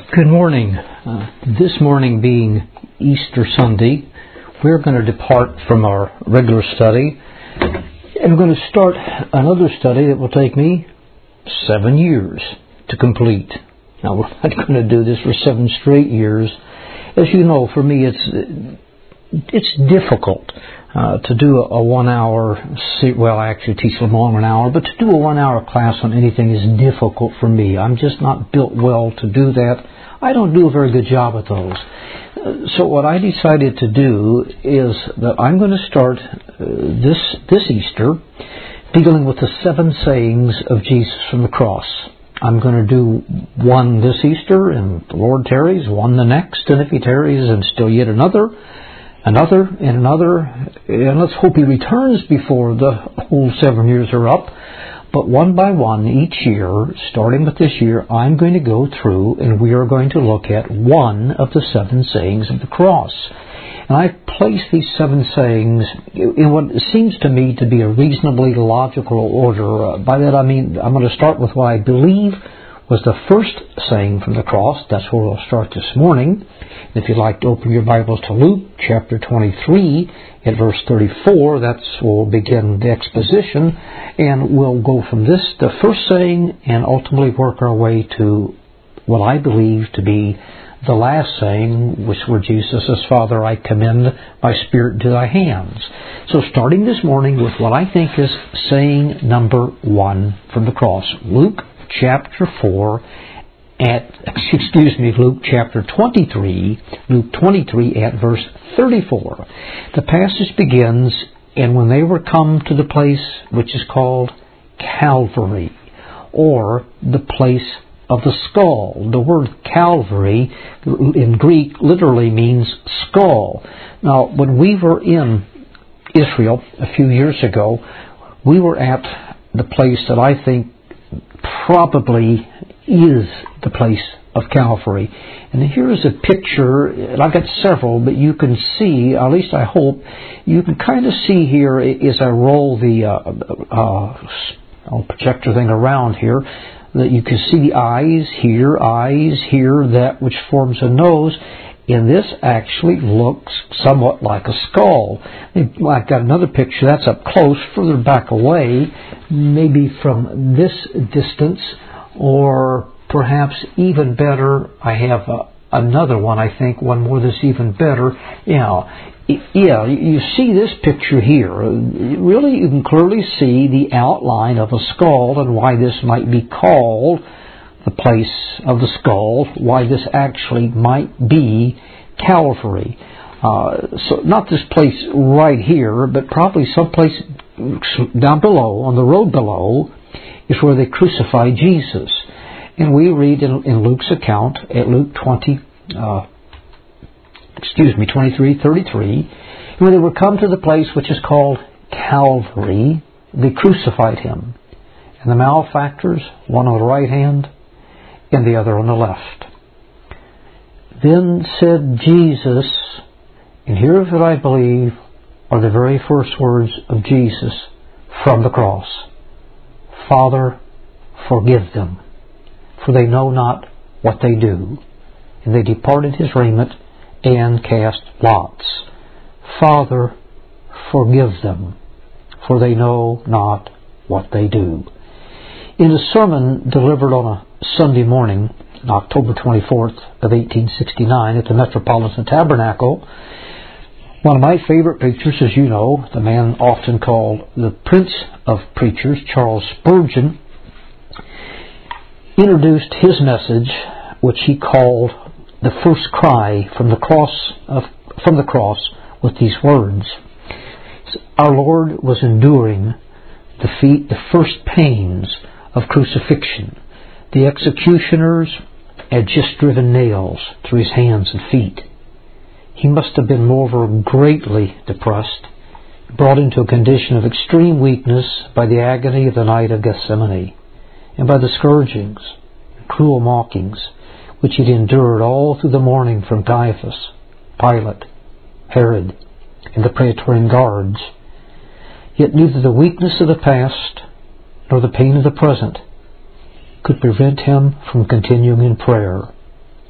Good morning. This morning being Easter Sunday, we're going to depart from our regular study and we're going to start another study that will take me 7 years to complete. Now, we're not going to do this for 7 straight years. As you know, for me, it's difficult to do a 1 hour, well, I actually teach them longer an hour, but to do a 1 hour class on anything is difficult for me. I'm just not built well to do that. I don't do a very good job at those. So what I decided to do is that I'm going to start this Easter dealing with the 7 sayings of Jesus from the cross. I'm going to do one this Easter, and the Lord tarries, one the next, and if He tarries, and still yet another, and let's hope He returns before the whole 7 years are up. But one by one, each year, starting with this year, I'm going to go through and we are going to look at one of the 7 sayings of the cross. And I've placed these 7 sayings in what seems to me to be a reasonably logical order. By that I mean I'm going to start with what I believe was the first saying from the cross. That's where we'll start this morning. And if you'd like to open your Bibles to Luke chapter 23 at verse 34, that's where we'll begin the exposition. And we'll go from this, the first saying, and ultimately work our way to what I believe to be the last saying, which where Jesus says, Father, I commend my spirit into thy hands. So starting this morning with what I think is saying number 1 from the cross. Luke chapter 23 at verse 34. The passage begins, and when they were come to the place which is called Calvary, or the place of the skull. The word Calvary in Greek literally means skull. Now, when we were in Israel a few years ago, we were at the place that I think probably is the place of Calvary. And here is a picture, and I've got several, but you can see, at least I hope, you can kind of see here as I roll the projector thing around here, that you can see the eyes here, that which forms a nose, and this actually looks somewhat like a skull. I've got another picture that's up close, further back away, maybe from this distance, or perhaps even better, I have another one, I think, one more that's even better. You see this picture here. Really, you can clearly see the outline of a skull and why this might be called the place of the skull, why this actually might be Calvary. So not this place right here, but probably someplace down below, on the road below, is where they crucified Jesus. And we read in Luke's account, at Luke 23:33, when they were come to the place which is called Calvary, they crucified Him. And the malefactors, one on the right hand and the other on the left. Then said Jesus, and here what I believe are the very first words of Jesus from the cross, Father, forgive them, for they know not what they do. And they departed His raiment and cast lots. Father, forgive them, for they know not what they do. In a sermon delivered on a Sunday morning, October 24th of 1869 at the Metropolitan Tabernacle, one of my favorite preachers, as you know, the man often called the Prince of Preachers, Charles Spurgeon, introduced his message, which he called the first cry from the cross, with these words. Our Lord was enduring the first pains of crucifixion. The executioners had just driven nails through His hands and feet. He must have been moreover greatly depressed, brought into a condition of extreme weakness by the agony of the night of Gethsemane, and by the scourgings, cruel mockings, which He'd endured all through the morning from Caiaphas, Pilate, Herod, and the Praetorian guards. Yet neither the weakness of the past nor the pain of the present could prevent Him from continuing in prayer.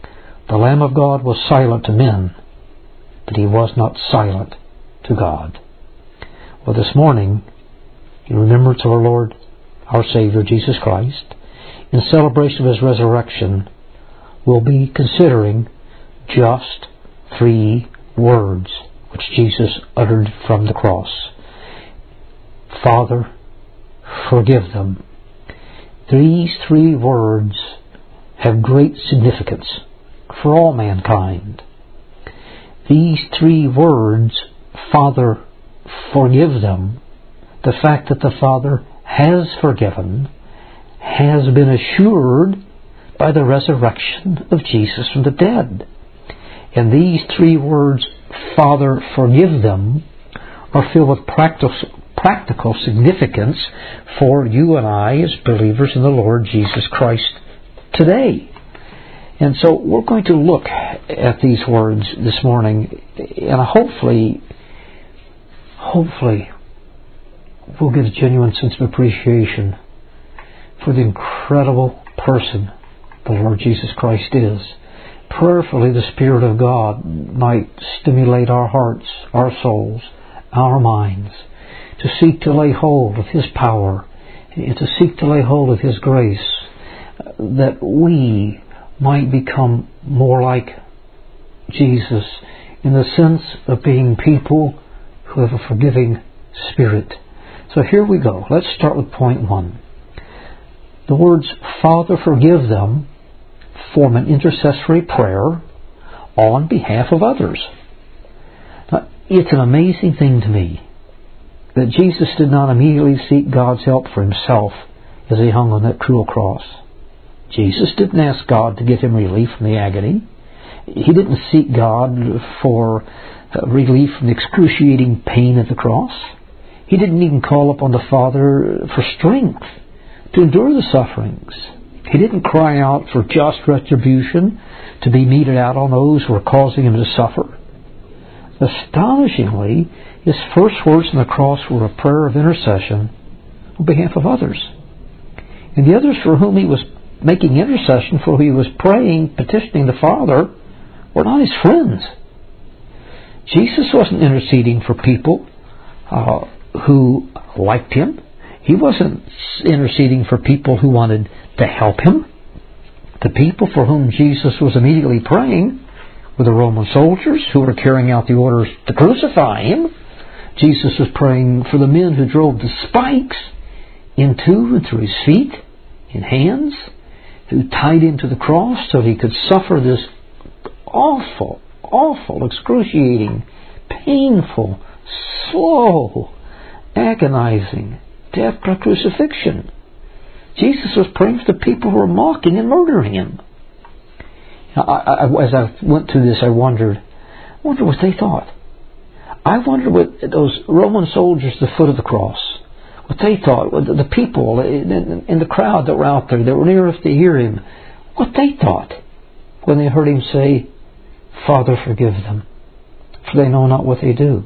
The Lamb of God was silent to men, but he was not silent to God. Well, this morning, in remembrance of our Lord, our Savior, Jesus Christ, in celebration of His resurrection, we'll be considering just 3 words which Jesus uttered from the cross. Father, forgive them. These 3 words have great significance for all mankind. These 3 words, Father, forgive them, the fact that the Father has forgiven, has been assured by the resurrection of Jesus from the dead. And these 3 words, Father, forgive them, are filled with practical significance for you and I as believers in the Lord Jesus Christ today. And so we're going to look at these words this morning, and hopefully we'll get a genuine sense of appreciation for the incredible person the Lord Jesus Christ is. Prayerfully, the Spirit of God might stimulate our hearts, our souls, our minds, to seek to lay hold of His power, and to seek to lay hold of His grace, that we might become more like Jesus in the sense of being people who have a forgiving spirit. So here we go. Let's start with point 1. The words, Father, forgive them, form an intercessory prayer on behalf of others. Now, it's an amazing thing to me that Jesus did not immediately seek God's help for Himself as He hung on that cruel cross. Jesus didn't ask God to give Him relief from the agony. He didn't seek God for relief from the excruciating pain of the cross. He didn't even call upon the Father for strength to endure the sufferings. He didn't cry out for just retribution to be meted out on those who were causing Him to suffer. Astonishingly, His first words on the cross were a prayer of intercession on behalf of others. And the others for whom He was making intercession, for whom He was praying, petitioning the Father, were not His friends. Jesus wasn't interceding for people who liked Him. He wasn't interceding for people who wanted to help Him. The people for whom Jesus was immediately praying were the Roman soldiers who were carrying out the orders to crucify Him. Jesus was praying for the men who drove the spikes into and through His feet and hands, who tied Him to the cross so He could suffer this awful, excruciating, painful, slow, agonizing death by crucifixion. Jesus was praying for the people who were mocking and murdering Him. As I went through this, I wondered what they thought. I wondered what those Roman soldiers at the foot of the cross, what they thought, what the people in the crowd that were out there, that were near enough to hear Him, what they thought when they heard Him say, Father, forgive them, for they know not what they do.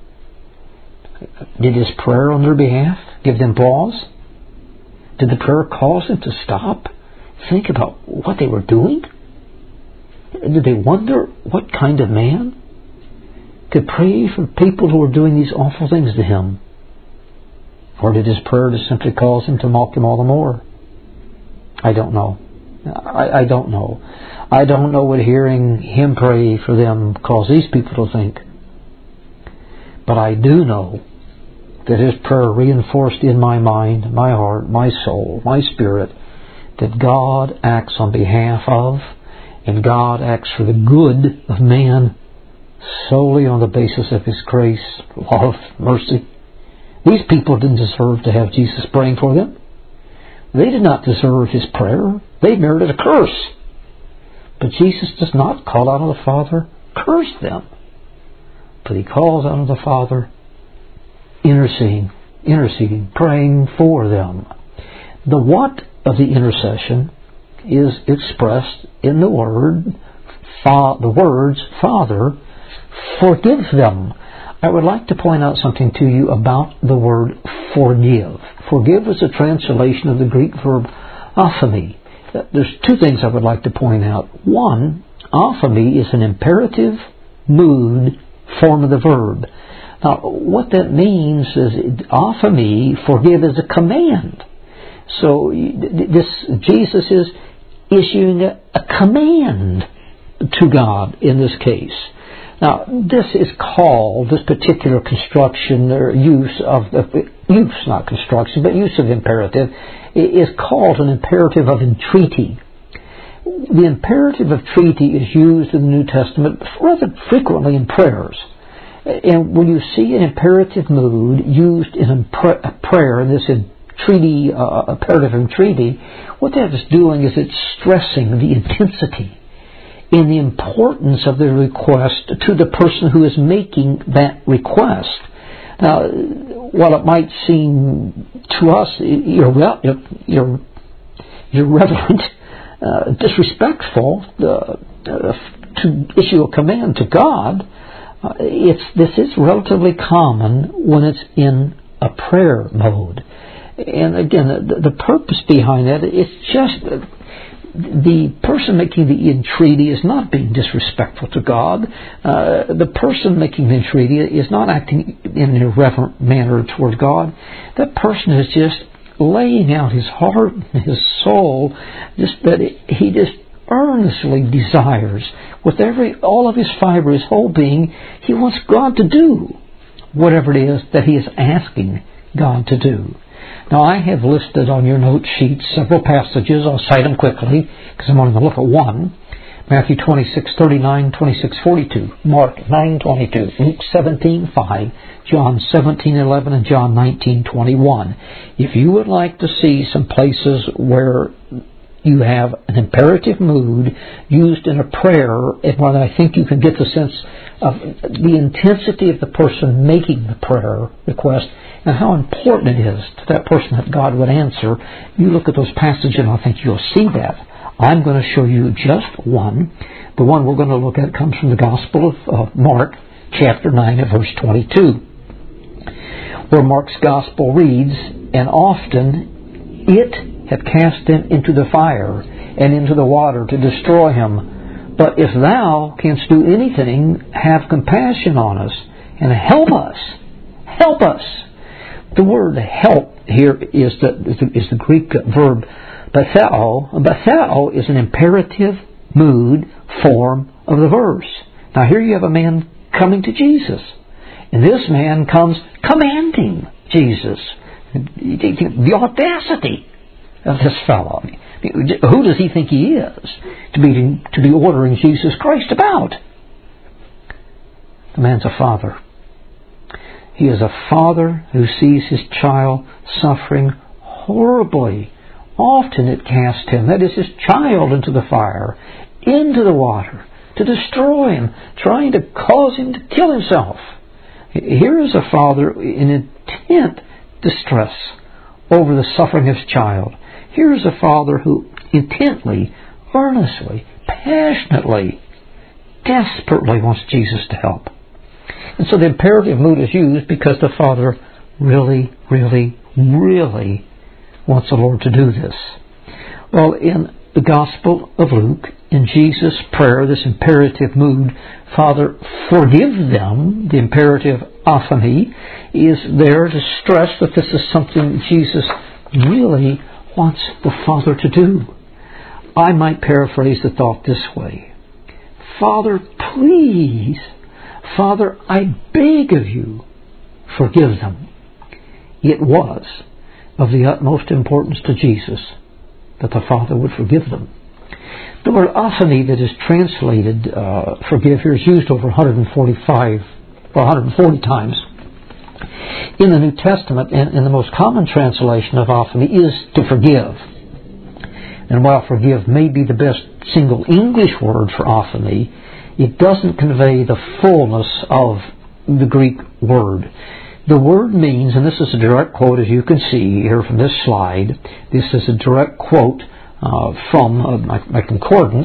Did His prayer on their behalf give them pause? Did the prayer cause them to stop, think about what they were doing? Did they wonder what kind of man could pray for people who were doing these awful things to Him? Or did His prayer just simply cause them to mock Him all the more? I don't know. I don't know. I don't know what hearing Him pray for them caused these people to think. But I do know that His prayer reinforced in my mind, my heart, my soul, my spirit, that God acts on behalf of and God acts for the good of man solely on the basis of His grace, love, mercy. These people didn't deserve to have Jesus praying for them. They did not deserve His prayer. They merited a curse. But Jesus does not call out on the Father, curse them. But He calls out on the Father, interceding, praying for them. The what of the intercession is expressed in the words, Father, forgive them. I would like to point out something to you about the word forgive. Forgive is a translation of the Greek verb aphemi. There's two things I would like to point out. One, Aphemi is an imperative mood form of the verb. Now, what that means is aphemi, forgive, is a command. So Jesus is issuing a command to God in this case. Now, this is called, this particular construction or use of imperative is called an imperative of entreaty. The imperative of entreaty is used in the New Testament rather frequently in prayers. And when you see an imperative mood used in a prayer, in this entreaty, imperative entreaty, what that is doing is it's stressing the intensity and the importance of the request to the person who is making that request. Now, while it might seem to us irreverent, disrespectful to issue a command to God, this is relatively common when it's in a prayer mode. And again, the purpose behind that is just the person making the entreaty is not being disrespectful to God. The person making the entreaty is not acting in an irreverent manner toward God. That person is just laying out his heart and his soul, just that he just earnestly desires with all of his fiber, his whole being. He wants God to do whatever it is that he is asking God to do. Now, I have listed on your note sheet several passages. I'll cite them quickly because I'm only going to look at one. Matthew 26:39, 26:42, Mark 9:22, Luke 17:5, John 17:11, and John 19:21. If you would like to see some places where you have an imperative mood used in a prayer, and where I think you can get the sense of the intensity of the person making the prayer request and how important it is to that person that God would answer, you look at those passages and I think you'll see that. I'm going to show you just one. The one we're going to look at comes from the Gospel of Mark, chapter 9 and verse 22, where Mark's Gospel reads, "And often it had cast him into the fire and into the water to destroy him. But if thou canst do anything, have compassion on us and help us." Help us. The word help here is the Greek verb bathao. Bathao is an imperative mood form of the verse. Now here you have a man coming to Jesus. And this man comes commanding Jesus. The audacity of this fellow. Who does he think he is to be ordering Jesus Christ about? The man's a father. He is a father who sees his child suffering horribly. Often it cast him, that is his child, into the fire, into the water, to destroy him, trying to cause him to kill himself. Here is a father in intent distress over the suffering of his child. Here is a father who intently, earnestly, passionately, desperately wants Jesus to help. And so the imperative mood is used because the father really, really, really wants the Lord to do this. Well, in the Gospel of Luke, in Jesus' prayer, this imperative mood, Father, forgive them, the imperative aphemi, is there to stress that this is something Jesus really wants the Father to do. I might paraphrase the thought this way. Father, please, Father, I beg of you, forgive them. It was of the utmost importance to Jesus that the Father would forgive them. The word aphemi that is translated forgive here is used over 140 times in the New Testament, and the most common translation of aphemi is to forgive. And while forgive may be the best single English word for aphemi, it doesn't convey the fullness of the Greek word. The word means, and this is a direct quote as you can see here from this slide, this is a direct quote from my concordance,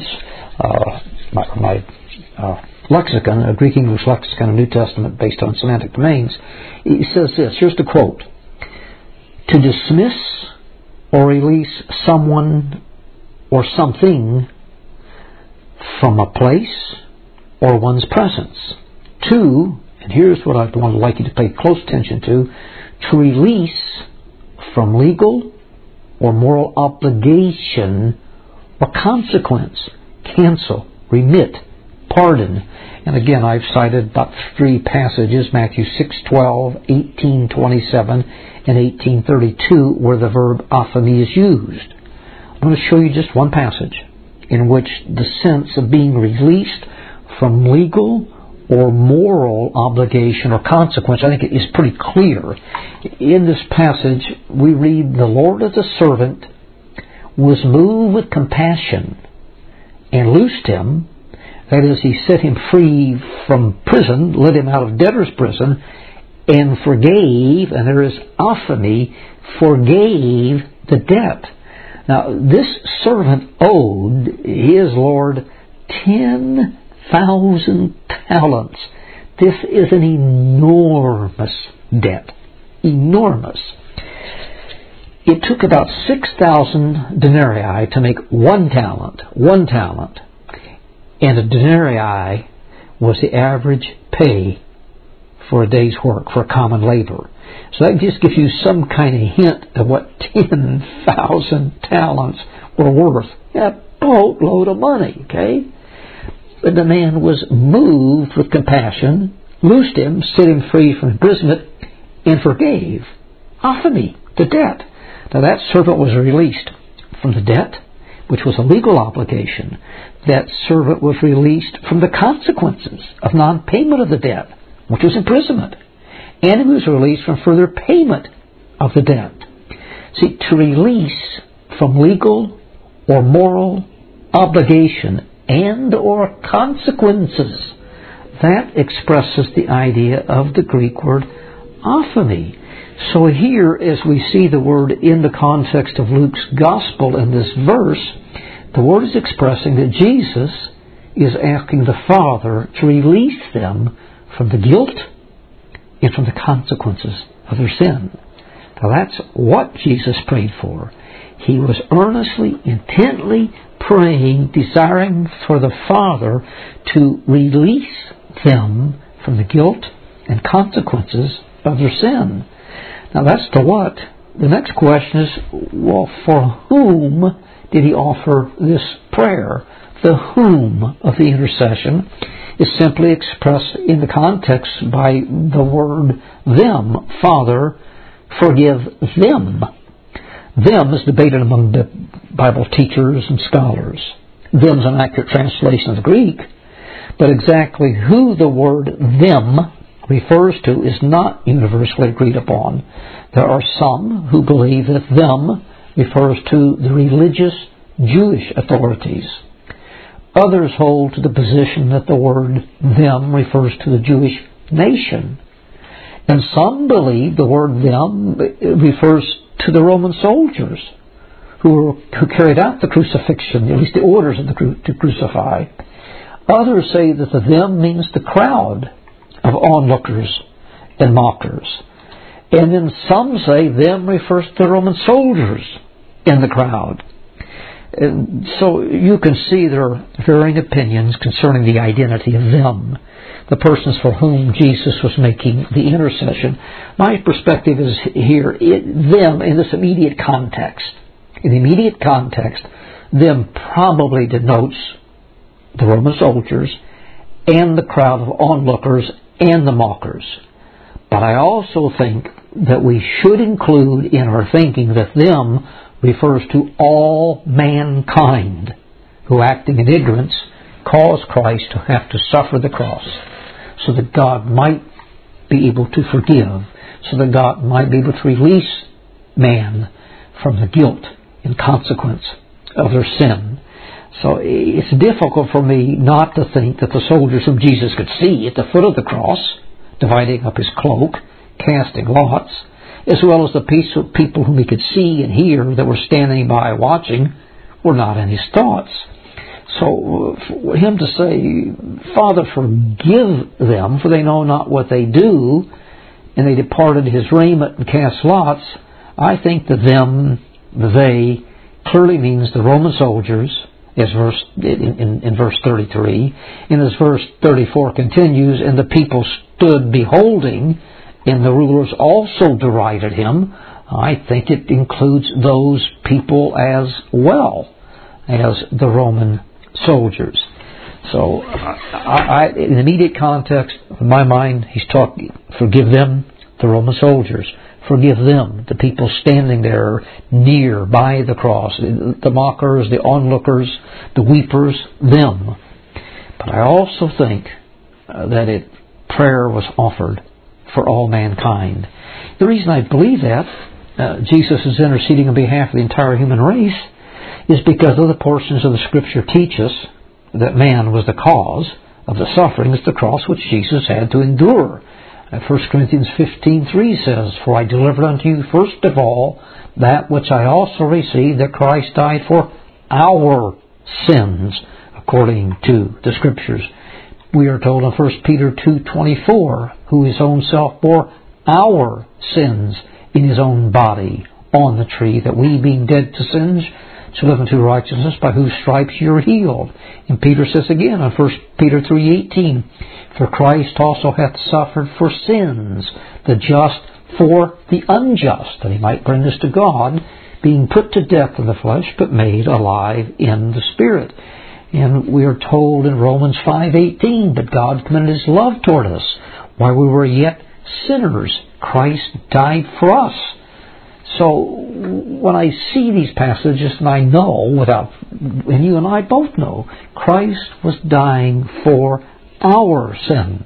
my lexicon, a Greek-English lexicon of New Testament based on semantic domains. It says this, here's the quote: "To dismiss or release someone or something from a place or one's presence. 2, and here's what I'd like you to pay close attention to release from legal or moral obligation or consequence, cancel, remit, pardon. And again, I've cited about 3 passages, Matthew 6:12, 18:27, and 18:32, where the verb aphemi is used. I'm going to show you just one passage in which the sense of being released from legal or moral obligation or consequence, I think it is pretty clear. In this passage, we read, the Lord of the servant was moved with compassion and loosed him. That is, he set him free from prison, let him out of debtor's prison, and forgave, and there is aphemi, forgave the debt. Now, this servant owed his Lord 10,000 talents. This is an enormous debt. Enormous. It took about 6,000 denarii to make 1 talent. 1 talent. And a denarii was the average pay for a day's work, for common labor. So that just gives you some kind of hint of what 10,000 talents were worth. A boatload of money, okay? But the man was moved with compassion, loosed him, set him free from imprisonment, and forgave aphemi, the debt. Now that servant was released from the debt, which was a legal obligation. That servant was released from the consequences of non-payment of the debt, which was imprisonment. And he was released from further payment of the debt. See, to release from legal or moral obligation and or consequences, that expresses the idea of the Greek word aphemi. So here, as we see the word in the context of Luke's Gospel in this verse, the word is expressing that Jesus is asking the Father to release them from the guilt and from the consequences of their sin. Now that's what Jesus prayed for. He was earnestly, intently praying, desiring for the Father to release them from the guilt and consequences of their sin. Now that's to what? The next question is, well, for whom did he offer this prayer? The whom of the intercession is simply expressed in the context by the word them. Father, forgive them. Them is debated among the Bible teachers and scholars. Them is an accurate translation of the Greek, but exactly who the word them refers to is not universally agreed upon. There are some who believe that them refers to the religious Jewish authorities. Others hold to the position that the word them refers to the Jewish nation. And some believe the word them refers to the Roman soldiers who carried out the crucifixion, at least the orders to crucify. Others say that the them means the crowd of onlookers and mockers. And then some say them refers to the Roman soldiers in the crowd. And so you can see there are varying opinions concerning the identity of them, the persons for whom Jesus was making the intercession. My perspective is here, them in this immediate context. In the immediate context, them probably denotes the Roman soldiers and the crowd of onlookers and the mockers. But I also think that we should include in our thinking that them refers to all mankind who, acting in ignorance, caused Christ to have to suffer the cross so that God might be able to forgive, so that God might be able to release man from the guilt and consequence of their sin. So it's difficult for me not to think that the soldiers whom Jesus could see at the foot of the cross, dividing up his cloak, casting lots, as well as the people whom he could see and hear that were standing by watching, were not in his thoughts. So for him to say, Father, forgive them, for they know not what they do, and they departed his raiment and cast lots, I think that them, they, clearly means the Roman soldiers as in verse 33. And as verse 34 continues, and the people stood beholding, and the rulers also derided him. I think it includes those people as well as the Roman soldiers. So, in the immediate context, in my mind, he's talking, forgive them, the Roman soldiers. Forgive them, the people standing there near by the cross, the mockers, the onlookers, the weepers, them. But I also think that prayer was offered for all mankind. The reason I believe that Jesus is interceding on behalf of the entire human race is because other portions of the Scripture teach us that man was the cause of the sufferings of the cross which Jesus had to endure. 1 Corinthians 15:3 says, For I delivered unto you first of all that which I also received, that Christ died for our sins, according to the Scriptures. We are told in 1 Peter 2:24, who his own self bore our sins in his own body on the tree, that we, being dead to sins, should live unto righteousness, by whose stripes you are healed. And Peter says again in 1 Peter 3:18, For Christ also hath suffered for sins, the just for the unjust, that he might bring us to God, being put to death in the flesh, but made alive in the Spirit. And we are told in Romans 5:18, But God commended his love toward us, while we were yet sinners, Christ died for us. So when I see these passages, and I know, and you and I both know, Christ was dying for our sins.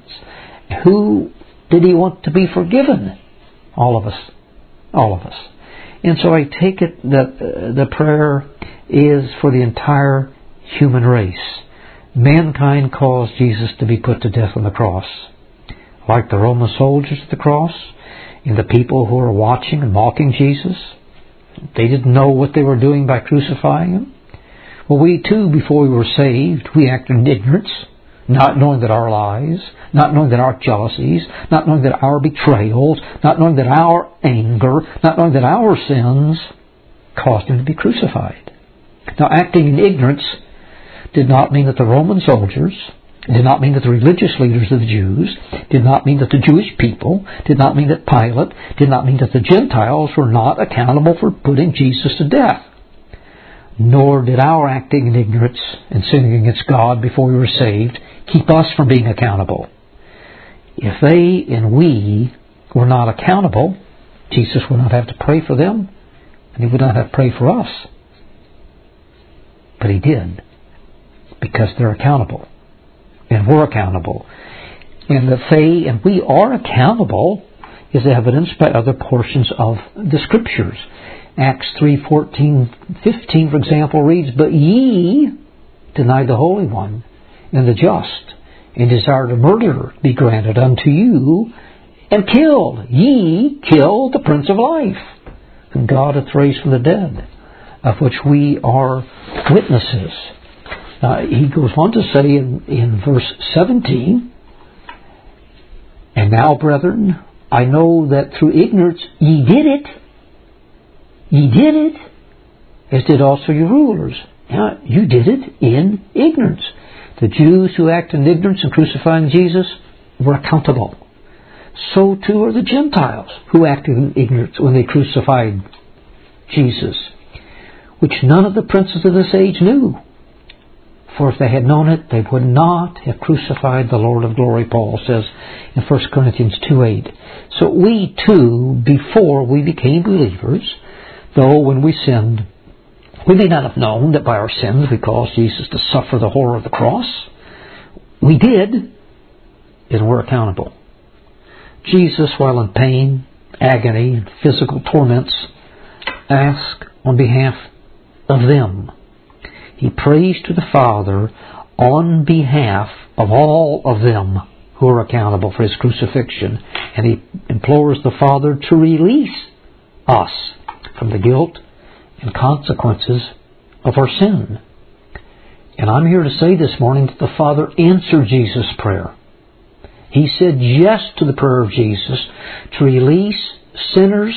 Who did he want to be forgiven? All of us. All of us. And so I take it that the prayer is for the entire human race. Mankind caused Jesus to be put to death on the cross. Like the Roman soldiers at the cross, and the people who were watching and mocking Jesus, they didn't know what they were doing by crucifying him. Well, we too, before we were saved, we acted in ignorance, not knowing that our lies, not knowing that our jealousies, not knowing that our betrayals, not knowing that our anger, not knowing that our sins caused him to be crucified. Now, acting in ignorance did not mean that the Roman soldiers, did not mean that the religious leaders of the Jews, did not mean that the Jewish people, did not mean that Pilate, did not mean that the Gentiles were not accountable for putting Jesus to death. Nor did our acting in ignorance and sinning against God before we were saved keep us from being accountable. If they and we were not accountable, Jesus would not have to pray for them, and he would not have to pray for us. But he did, because they're accountable. And we're accountable. And that they and we are accountable is evidenced by other portions of the Scriptures. Acts 3:14-15, for example, reads, But ye denied the Holy One and the just, and desired a murderer be granted unto you, and killed. Ye killed the Prince of Life, whom God hath raised from the dead, of which we are witnesses. He goes on to say in verse 17, And now, brethren, I know that through ignorance ye did it. Ye did it, as did also your rulers. Now, you did it in ignorance. The Jews who acted in ignorance in crucifying Jesus were accountable. So too are the Gentiles who acted in ignorance when they crucified Jesus, which none of the princes of this age knew. For if they had known it, they would not have crucified the Lord of glory, Paul says in 1 Corinthians 2:8. So we too, before we became believers, though when we sinned, we may not have known that by our sins we caused Jesus to suffer the horror of the cross. We did, and we're accountable. Jesus, while in pain, agony, and physical torments, asked on behalf of them. He prays to the Father on behalf of all of them who are accountable for his crucifixion, and he implores the Father to release us from the guilt and consequences of our sin. And I'm here to say this morning that the Father answered Jesus' prayer. He said yes to the prayer of Jesus to release sinners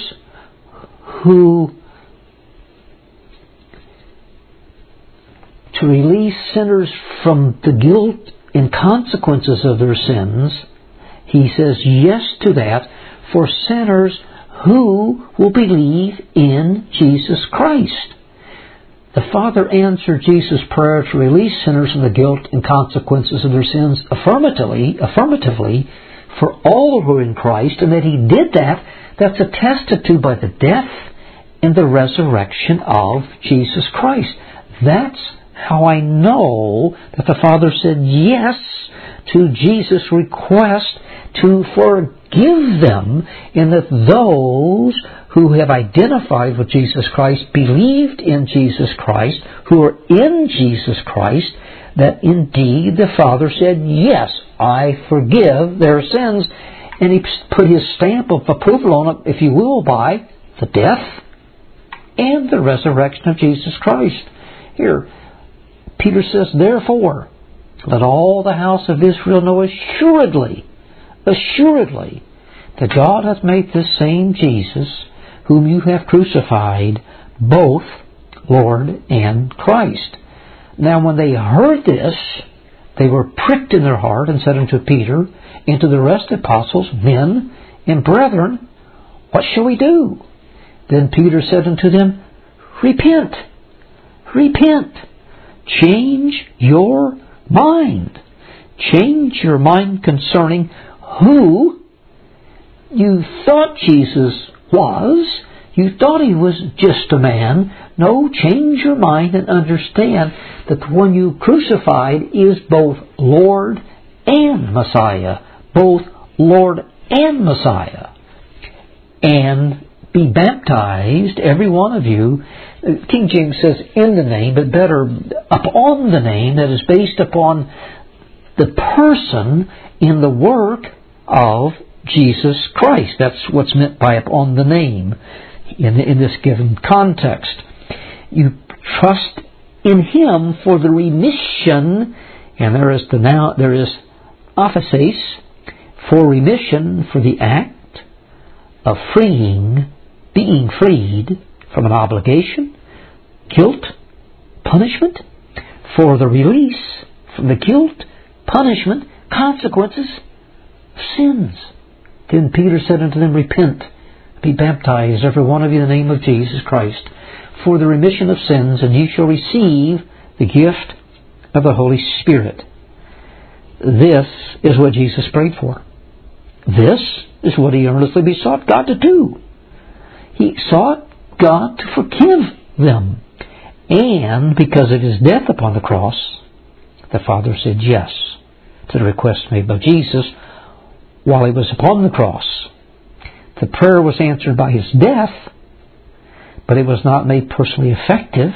to release sinners from the guilt and consequences of their sins, He says yes to that for sinners who will believe in Jesus Christ. The Father answered Jesus' prayer to release sinners from the guilt and consequences of their sins affirmatively for all who are in Christ, and that He did that. That's attested to by the death and the resurrection of Jesus Christ. That's how I know that the Father said yes to Jesus' request to forgive them, and that those who have identified with Jesus Christ, believed in Jesus Christ, who are in Jesus Christ, that indeed the Father said, yes, I forgive their sins. And He put His stamp of approval on it, if you will, by the death and the resurrection of Jesus Christ. Here, Peter says, therefore, let all the house of Israel know assuredly, that God hath made this same Jesus, whom you have crucified, both Lord and Christ. Now when they heard this, they were pricked in their heart, and said unto Peter and to the rest of the apostles, men and brethren, what shall we do? Then Peter said unto them, repent, change your mind. Change your mind concerning who you thought Jesus was. You thought He was just a man. No, change your mind and understand that the one you crucified is both Lord and Messiah. Both Lord and Messiah. And be baptized, every one of you. King James says in the name, but better upon the name, that is based upon the person in the work of Jesus Christ. That's what's meant by upon the name in this given context. You trust in Him for the remission, and there is aphesis, for remission, for the act of being freed from an obligation, guilt, punishment, for the release from the guilt, punishment, consequences of sins. Then Peter said unto them, repent, be baptized, every one of you, in the name of Jesus Christ, for the remission of sins, and ye shall receive the gift of the Holy Spirit. This is what Jesus prayed for. This is what He earnestly besought God to do. He sought God to forgive them. And because of His death upon the cross, the Father said yes to the request made by Jesus while He was upon the cross. The prayer was answered by His death, but it was not made personally effective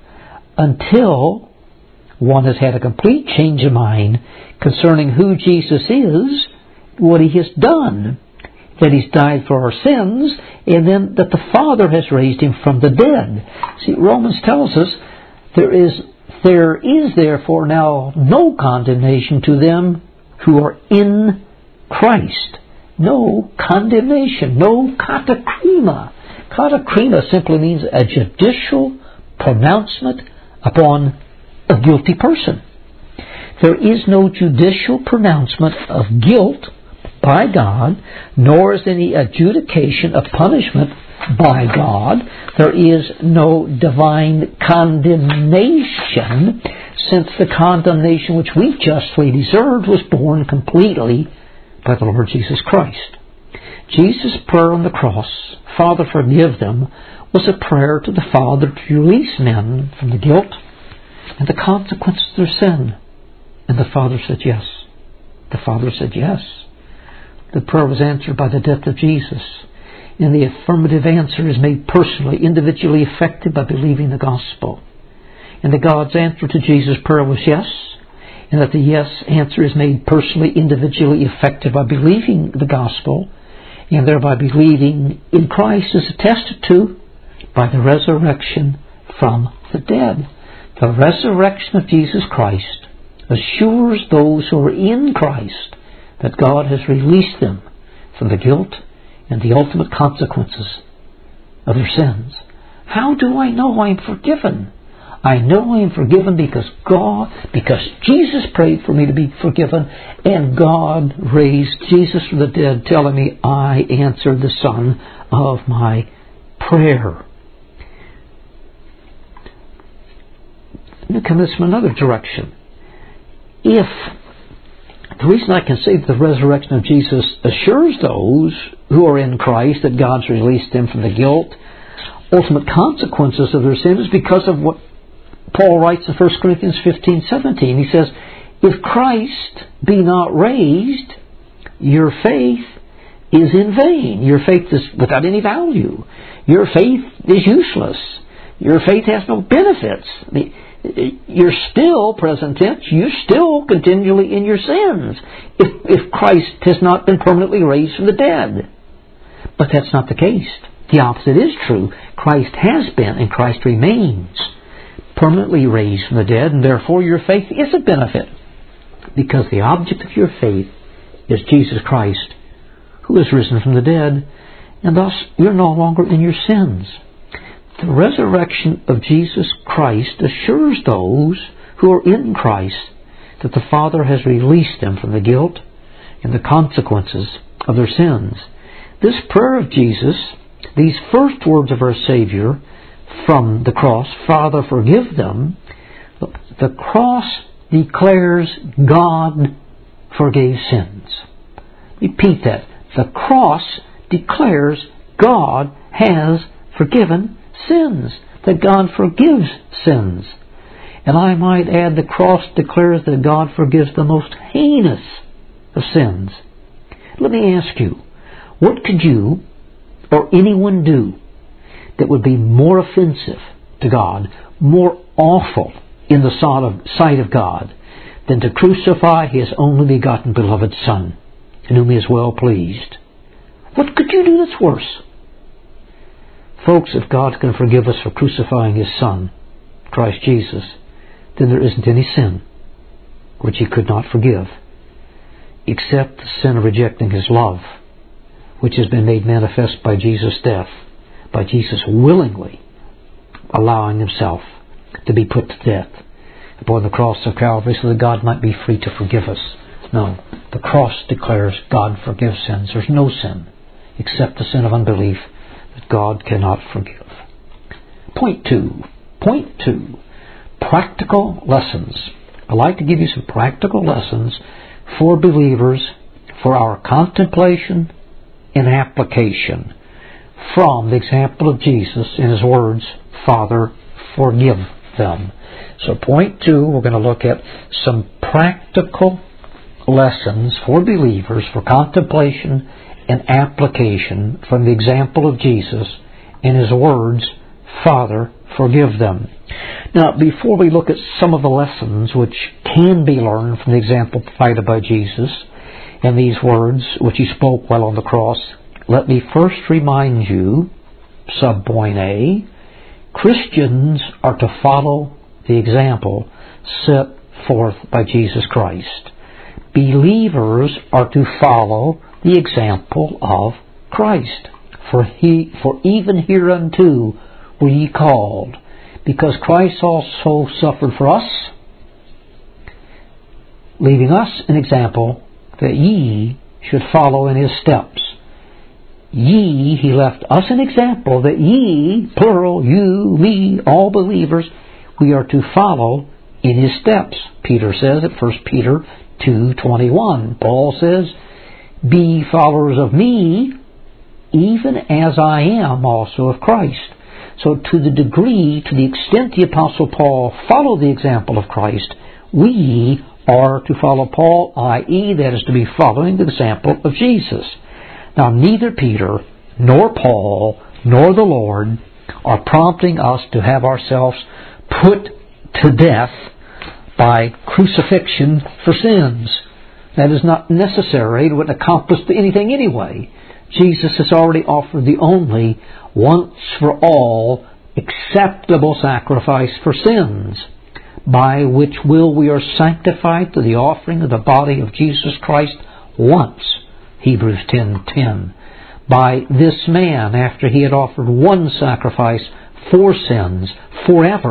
until one has had a complete change of mind concerning who Jesus is, what He has done, that He's died for our sins, and then that the Father has raised Him from the dead. See, Romans tells us there is therefore now no condemnation to them who are in Christ. No condemnation, no katakrima. Katakrima simply means a judicial pronouncement upon a guilty person. There is no judicial pronouncement of guilt by God, nor is any adjudication of punishment by God. There is no divine condemnation, since the condemnation which we justly deserved was borne completely by the Lord Jesus Christ. Jesus' prayer on the cross, Father, forgive them, was a prayer to the Father to release men from the guilt and the consequences of their sin. And the Father said yes. The Father said yes. The prayer was answered by the death of Jesus. And the affirmative answer is made personally, individually effective by believing the gospel. And that God's answer to Jesus' prayer was yes. And that the yes answer is made personally, individually effective by believing the gospel. And thereby believing in Christ is attested to by the resurrection from the dead. The resurrection of Jesus Christ assures those who are in Christ that God has released them from the guilt and the ultimate consequences of their sins. How do I know I'm forgiven? I know I am forgiven because Jesus prayed for me to be forgiven, and God raised Jesus from the dead, telling me I answered the Son of my prayer. Let me come at this from another direction. The reason I can say that the resurrection of Jesus assures those who are in Christ that God's released them from the guilt, ultimate consequences of their sins, is because of what Paul writes in 1 Corinthians 15:17. He says, if Christ be not raised, your faith is in vain. Your faith is without any value. Your faith is useless. Your faith has no benefits. You're still, present tense, you're still continually in your sins if Christ has not been permanently raised from the dead. But that's not the case. The opposite is true. Christ has been and Christ remains permanently raised from the dead, and therefore your faith is a benefit, because the object of your faith is Jesus Christ, who is risen from the dead, and thus you're no longer in your sins. The resurrection of Jesus Christ assures those who are in Christ that the Father has released them from the guilt and the consequences of their sins. This prayer of Jesus, these first words of our Savior from the cross, Father, forgive them, the cross declares God forgave sins. Repeat that. The cross declares God has forgiven sins, that God forgives sins. And I might add, the cross declares that God forgives the most heinous of sins. Let me ask you, what could you or anyone do that would be more offensive to God, more awful in the sight of God, than to crucify His only begotten beloved Son, in whom He is well pleased? What could you do that's worse? Folks, if God can forgive us for crucifying His Son, Christ Jesus, then there isn't any sin which He could not forgive, except the sin of rejecting His love, which has been made manifest by Jesus' death, by Jesus willingly allowing Himself to be put to death upon the cross of Calvary so that God might be free to forgive us. No, the cross declares God forgives sins. There's no sin except the sin of unbelief that God cannot forgive. Point two. Practical lessons. I'd like to give you some practical lessons for believers for our contemplation and application from the example of Jesus in His words, Father, forgive them. So point two, we're going to look at some practical lessons for believers for contemplation and application from the example of Jesus in His words, Father, forgive them. Now, before we look at some of the lessons which can be learned from the example provided by Jesus and these words which He spoke while on the cross, let me first remind you, subpoint A, Christians are to follow the example set forth by Jesus Christ. Believers are to follow the example of Christ. For even hereunto were ye called, because Christ also suffered for us, leaving us an example that ye should follow in His steps. Ye, He left us an example that ye, plural, you, me, all believers, we are to follow in His steps. Peter says at 1 Peter 2:21. Paul says, be followers of me, even as I am also of Christ. So to the extent the Apostle Paul followed the example of Christ, we are to follow Paul, i.e., that is to be following the example of Jesus. Now, neither Peter, nor Paul, nor the Lord are prompting us to have ourselves put to death by crucifixion for sins. That is not necessary. It wouldn't accomplish anything anyway. Jesus has already offered the only, once for all, acceptable sacrifice for sins, by which will we are sanctified through the offering of the body of Jesus Christ once. Hebrews 10:10. By this man, after He had offered one sacrifice for sins forever,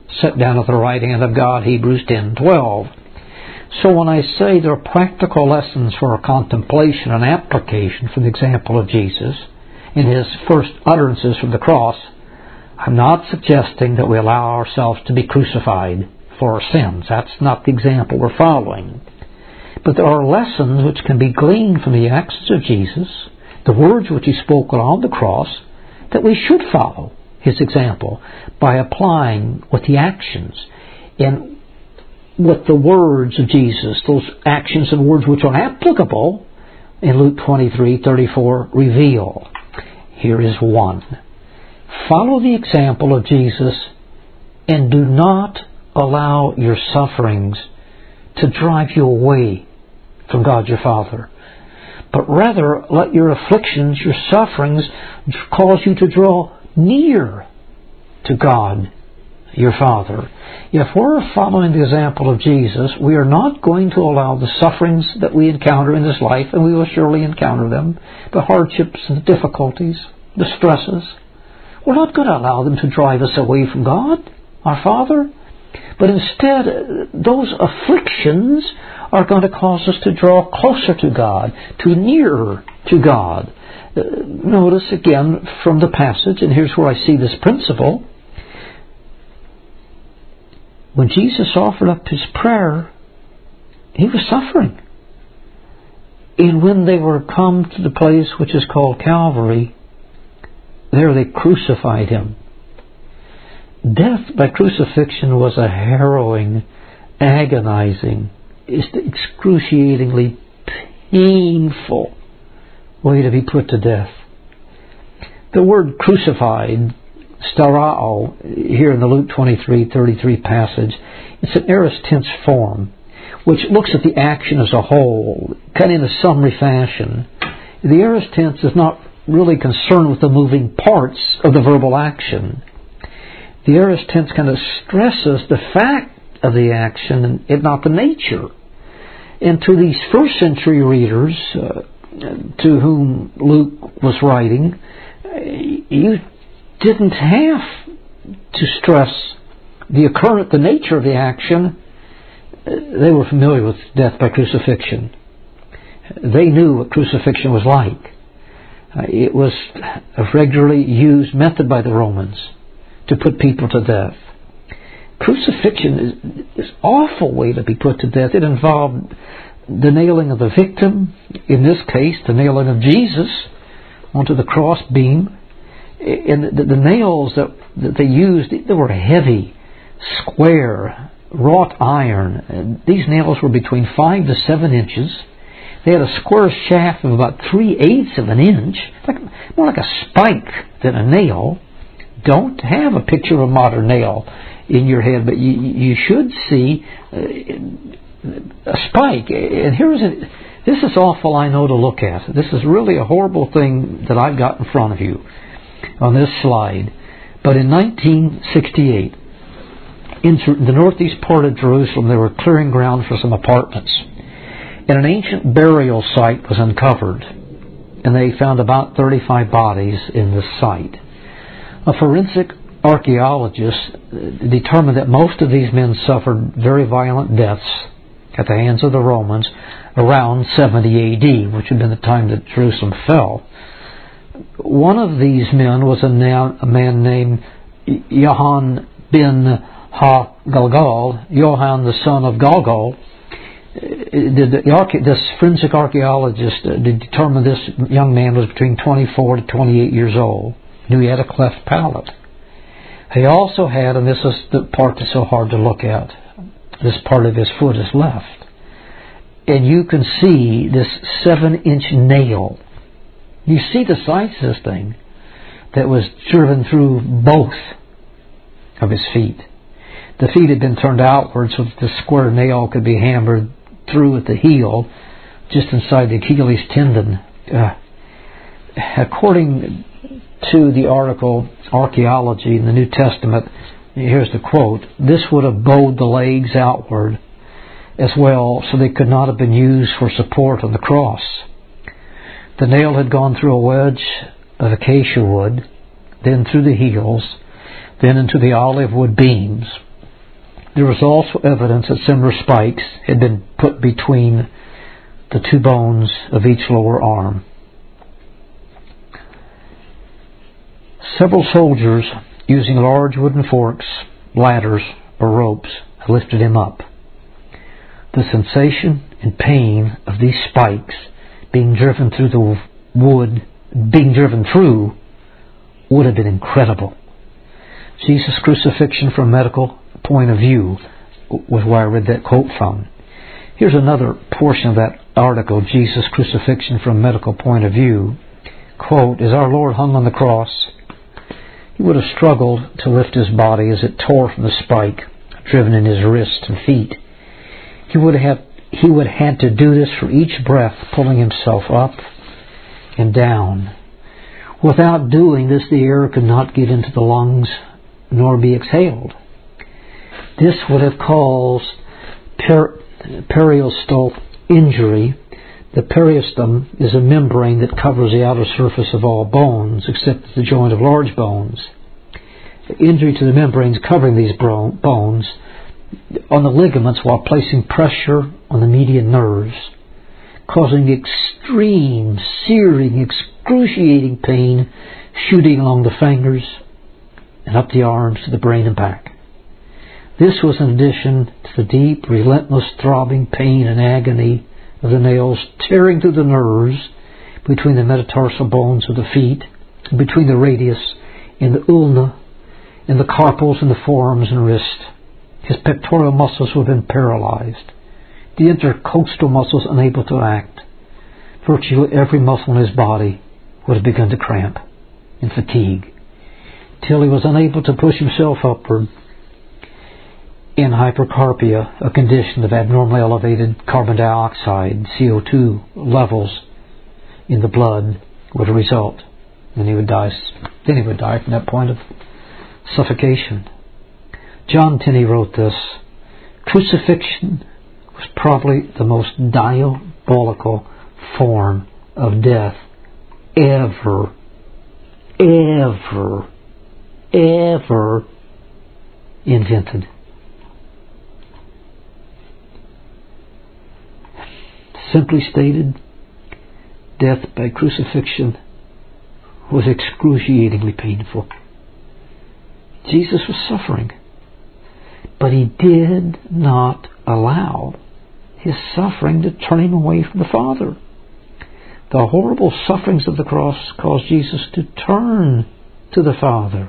set down at the right hand of God, Hebrews 10:12. So when I say there are practical lessons for our contemplation and application from the example of Jesus in his first utterances from the cross, I'm not suggesting that we allow ourselves to be crucified for our sins. That's not the example we're following. But there are lessons which can be gleaned from the actions of Jesus, the words which he spoke on the cross, that we should follow his example by applying with the actions and with the words of Jesus, those actions and words which are applicable in Luke 23:34 reveal. Here is one. Follow the example of Jesus and do not allow your sufferings to drive you away from God your Father, but rather let your afflictions, your sufferings, cause you to draw near to God your Father. If we're following the example of Jesus, we are not going to allow the sufferings that we encounter in this life, and we will surely encounter them, the hardships and the difficulties, the stresses. We're not going to allow them to drive us away from God, our Father, but instead those afflictions are going to cause us to draw closer to God, to nearer to God. Notice again from the passage, and here's where I see this principle. When Jesus offered up his prayer, he was suffering. And when they were come to the place which is called Calvary, there they crucified him. Death by crucifixion was a harrowing, agonizing, excruciatingly painful way to be put to death. The word crucified, starao, here in the Luke 23:33 passage, it's an aorist tense form, which looks at the action as a whole, kind of in a summary fashion. The aorist tense is not really concerned with the moving parts of the verbal action. The aorist tense kind of stresses the fact of the action and not the nature. And to these first century readers to whom Luke was writing, you didn't have to stress the nature of the action. They were familiar with death by crucifixion. They knew what crucifixion was like. It was a regularly used method by the Romans to put people to death. Crucifixion is an awful way to be put to death. It involved the nailing of the victim, in this case, the nailing of Jesus onto the cross beam. And the nails that they used, they were heavy, square, wrought iron. And these nails were between 5 to 7 inches. They had a square shaft of about 3/8 of an inch, more like a spike than a nail. Don't have a picture of a modern nail in your head, but you should see a spike. And this is awful, I know, to look at. This is really a horrible thing that I've got in front of you on this slide. But in 1968, in the northeast part of Jerusalem, they were clearing ground for some apartments. And an ancient burial site was uncovered, and they found about 35 bodies in the site. A forensic archaeologist determined that most of these men suffered very violent deaths at the hands of the Romans around 70 AD, which had been the time that Jerusalem fell. One of these men was a man named Johann ben ha-Galgal, Johann the son of Galgal. This forensic archaeologist determined this young man was between 24 to 28 years old. Knew he had a cleft palate. He also had, and this is the part that's so hard to look at, this part of his foot is left. And you can see this 7-inch nail. You see the size of this thing that was driven through both of his feet. The feet had been turned outward so that the square nail could be hammered through at the heel, just inside the Achilles tendon. According to the article Archaeology in the New Testament, here's the quote, this would have bowed the legs outward as well, so they could not have been used for support on the cross. The nail had gone through a wedge of acacia wood, then through the heels, then into the olive wood beams. There was also evidence that similar spikes had been put between the two bones of each lower arm. Several soldiers, using large wooden forks, ladders, or ropes, lifted him up. The sensation and pain of these spikes being driven through the wood, would have been incredible. Jesus' crucifixion from a medical point of view was where I read that quote from. Here's another portion of that article, Jesus' crucifixion from a medical point of view. Quote, as our Lord hung on the cross, he would have struggled to lift his body as it tore from the spike driven in his wrists and feet. He would have had to do this for each breath, pulling himself up and down. Without doing this, the air could not get into the lungs nor be exhaled. This would have caused periosteal injury. The periosteum is a membrane that covers the outer surface of all bones, except the joint of large bones. The injury to the membranes covering these bones on the ligaments while placing pressure on the median nerves, causing extreme, searing, excruciating pain shooting along the fingers and up the arms to the brain and back. This was in addition to the deep, relentless throbbing pain and agony of the nails tearing through the nerves between the metatarsal bones of the feet, between the radius and the ulna, and the carpals and the forearms and wrist. His pectoral muscles would have been paralyzed, the intercostal muscles unable to act. Virtually every muscle in his body would have begun to cramp and fatigue, till he was unable to push himself upward. In hypercarpia, a condition of abnormally elevated carbon dioxide, CO2 levels in the blood would result. Then he would die from that point of suffocation. John Tenney wrote this: crucifixion was probably the most diabolical form of death ever invented. Simply stated, death by crucifixion was excruciatingly painful. Jesus was suffering, but he did not allow his suffering to turn him away from the Father. The horrible sufferings of the cross caused Jesus to turn to the Father,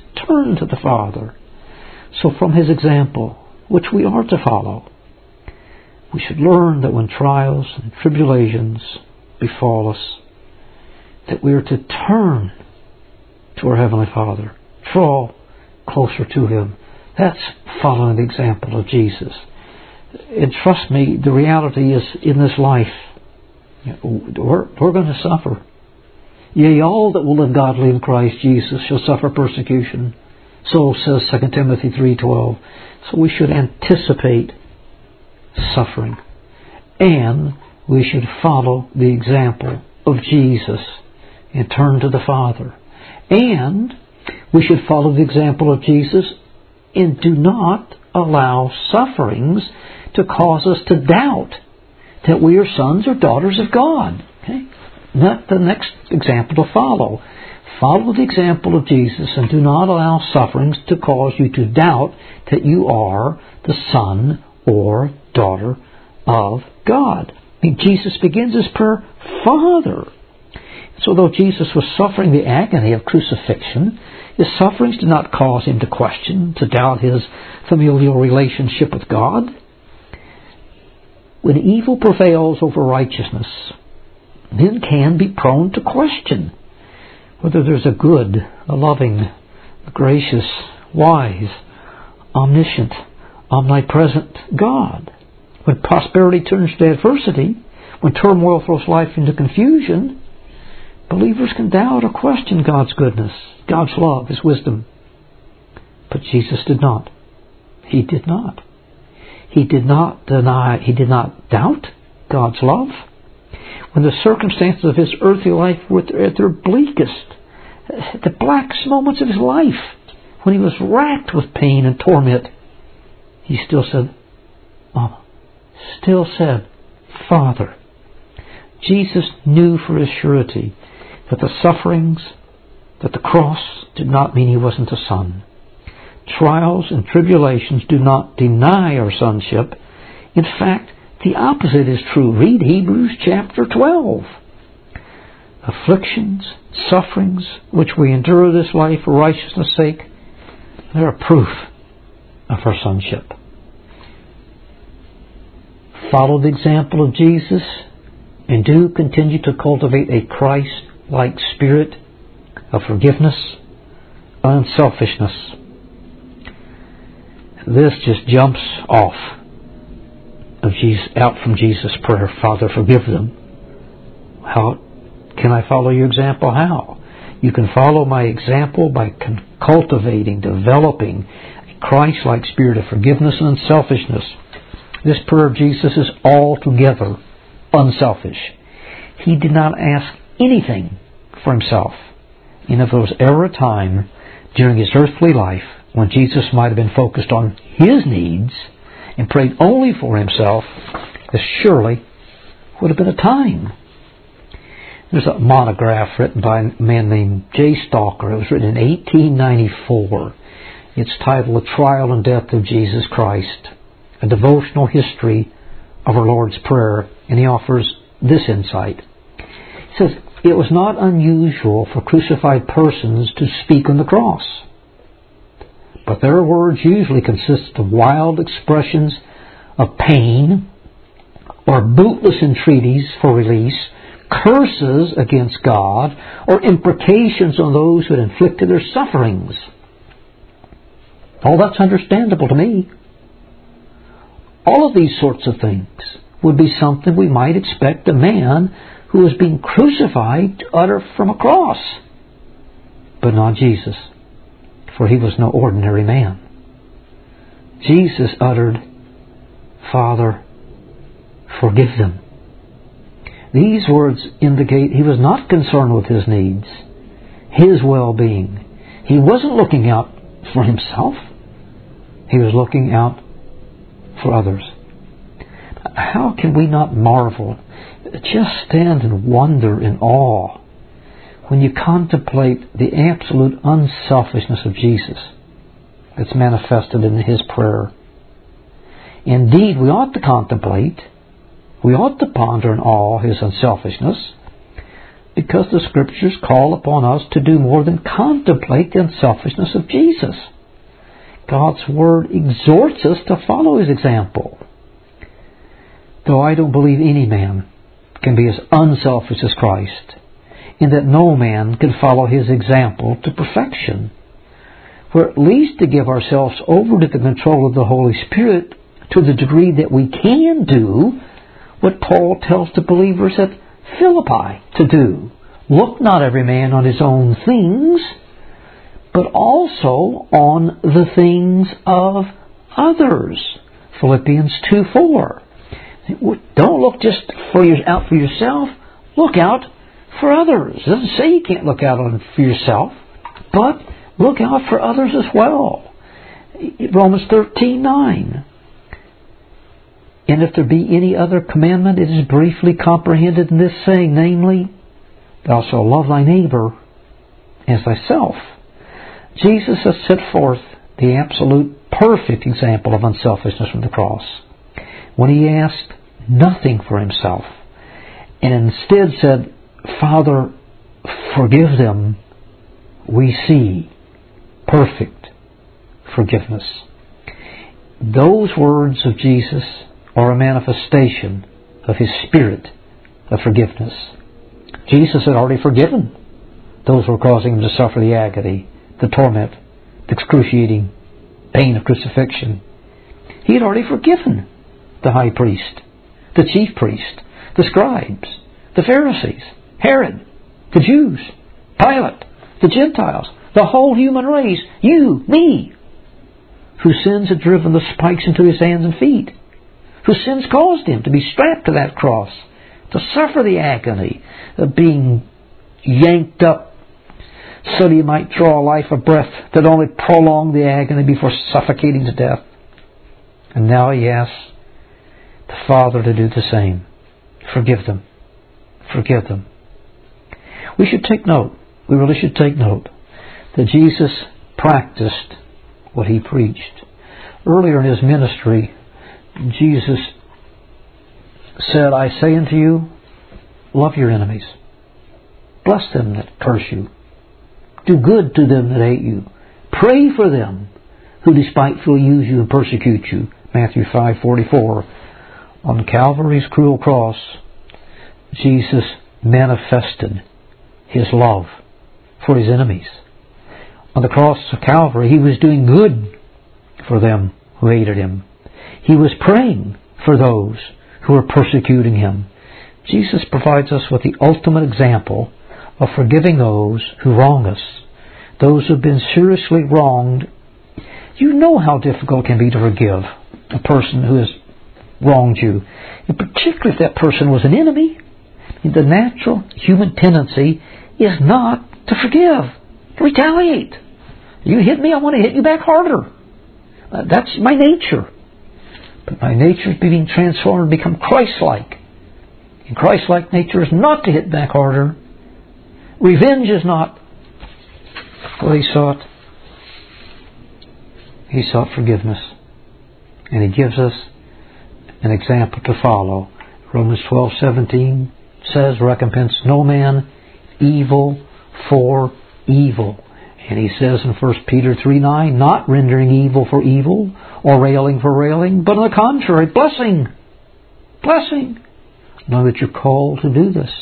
So from his example, which we are to follow, we should learn that when trials and tribulations befall us, that we are to turn to our Heavenly Father, draw closer to Him. That's following the example of Jesus. And trust me, the reality is in this life, we're going to suffer. Yea, all that will live godly in Christ Jesus shall suffer persecution. So says 2 Timothy 3:12. So we should anticipate suffering, and we should follow the example of Jesus and turn to the Father. And we should follow the example of Jesus and do not allow sufferings to cause us to doubt that we are sons or daughters of God. Okay? Not the next example to follow. Follow the example of Jesus and do not allow sufferings to cause you to doubt that you are the son or daughter of God. I mean, Jesus begins his prayer, Father. So though Jesus was suffering the agony of crucifixion, his sufferings did not cause him to question, to doubt his familial relationship with God. When evil prevails over righteousness, men can be prone to question whether there's a good, a loving, a gracious, wise, omniscient, omnipresent God. When prosperity turns to adversity, when turmoil throws life into confusion, believers can doubt or question God's goodness, God's love, His wisdom. But Jesus did not. He did not. He did not deny, He did not doubt God's love. When the circumstances of His earthly life were at their bleakest, the blackest moments of His life, when He was racked with pain and torment, he still said, Mama, still said, Father. Jesus knew for his surety that the sufferings, that the cross did not mean he wasn't a son. Trials and tribulations do not deny our sonship. In fact, the opposite is true. Read Hebrews chapter 12. Afflictions, sufferings, which we endure this life for righteousness' sake, they're a proof of our sonship. Follow the example of Jesus and do continue to cultivate a Christ-like spirit of forgiveness and unselfishness. This just jumps off of Jesus, out from Jesus' prayer, Father, forgive them. How can I follow your example? How? You can follow my example by cultivating, developing a Christ-like spirit of forgiveness and unselfishness. This prayer of Jesus is altogether unselfish. He did not ask anything for himself. And if there was ever a time during his earthly life when Jesus might have been focused on his needs and prayed only for himself, this surely would have been a time. There's a monograph written by a man named J. Stalker. It was written in 1894. It's titled The Trial and Death of Jesus Christ, a devotional history of our Lord's Prayer, and he offers this insight. He says, it was not unusual for crucified persons to speak on the cross, but their words usually consist of wild expressions of pain or bootless entreaties for release, curses against God, or imprecations on those who had inflicted their sufferings. All that's understandable to me. All of these sorts of things would be something we might expect a man who was being crucified to utter from a cross. But not Jesus, for he was no ordinary man. Jesus uttered, Father, forgive them. These words indicate he was not concerned with his needs, his well-being. He wasn't looking out for himself. He was looking out for others. How can we not marvel, just stand and wonder in awe when you contemplate the absolute unselfishness of Jesus that's manifested in his prayer? Indeed, we ought to contemplate, we ought to ponder in awe his unselfishness, because the Scriptures call upon us to do more than contemplate the unselfishness of Jesus. God's Word exhorts us to follow his example. Though I don't believe any man can be as unselfish as Christ, in that no man can follow his example to perfection, we're at least to give ourselves over to the control of the Holy Spirit to the degree that we can do what Paul tells the believers at Philippi to do. Look not every man on his own things, but also on the things of others. Philippians 2:4. Don't look just out for yourself. Look out for others. It doesn't say you can't look out for yourself, but look out for others as well. Romans 13:9. And if there be any other commandment, it is briefly comprehended in this saying, namely, thou shalt love thy neighbor as thyself. Jesus has set forth the absolute perfect example of unselfishness from the cross, when he asked nothing for himself and instead said, Father, forgive them. We see perfect forgiveness. Those words of Jesus are a manifestation of his spirit of forgiveness. Jesus had already forgiven those who were causing him to suffer the agony, the torment, the excruciating pain of crucifixion. He had already forgiven the high priest, the chief priest, the scribes, the Pharisees, Herod, the Jews, Pilate, the Gentiles, the whole human race, you, me, whose sins had driven the spikes into his hands and feet, whose sins caused him to be strapped to that cross, to suffer the agony of being yanked up so that he might draw a life of breath that only prolonged the agony before suffocating to death. And now He asks the Father to do the same. Forgive them. Forgive them. We should take note. We really should take note that Jesus practiced what He preached. Earlier in His ministry, Jesus said, I say unto you, love your enemies. Bless them that curse you. Do good to them that hate you. Pray for them who despitefully use you and persecute you. Matthew 5:44. On Calvary's cruel cross, Jesus manifested His love for His enemies. On the cross of Calvary, He was doing good for them who hated Him. He was praying for those who were persecuting Him. Jesus provides us with the ultimate example of forgiving those who wrong us, those who have been seriously wronged. You know how difficult it can be to forgive a person who has wronged you, and particularly if that person was an enemy. The natural human tendency is not to forgive, to retaliate. You hit me, I want to hit you back harder. That's my nature. But my nature is being transformed to become Christ-like. And Christ-like nature is not to hit back harder. Revenge is not what He sought. He sought forgiveness. And He gives us an example to follow. Romans 12:17 says, recompense no man evil for evil. And he says in 1 Peter 3:9, not rendering evil for evil or railing for railing, but on the contrary, blessing. Blessing. Know that you're called to do this.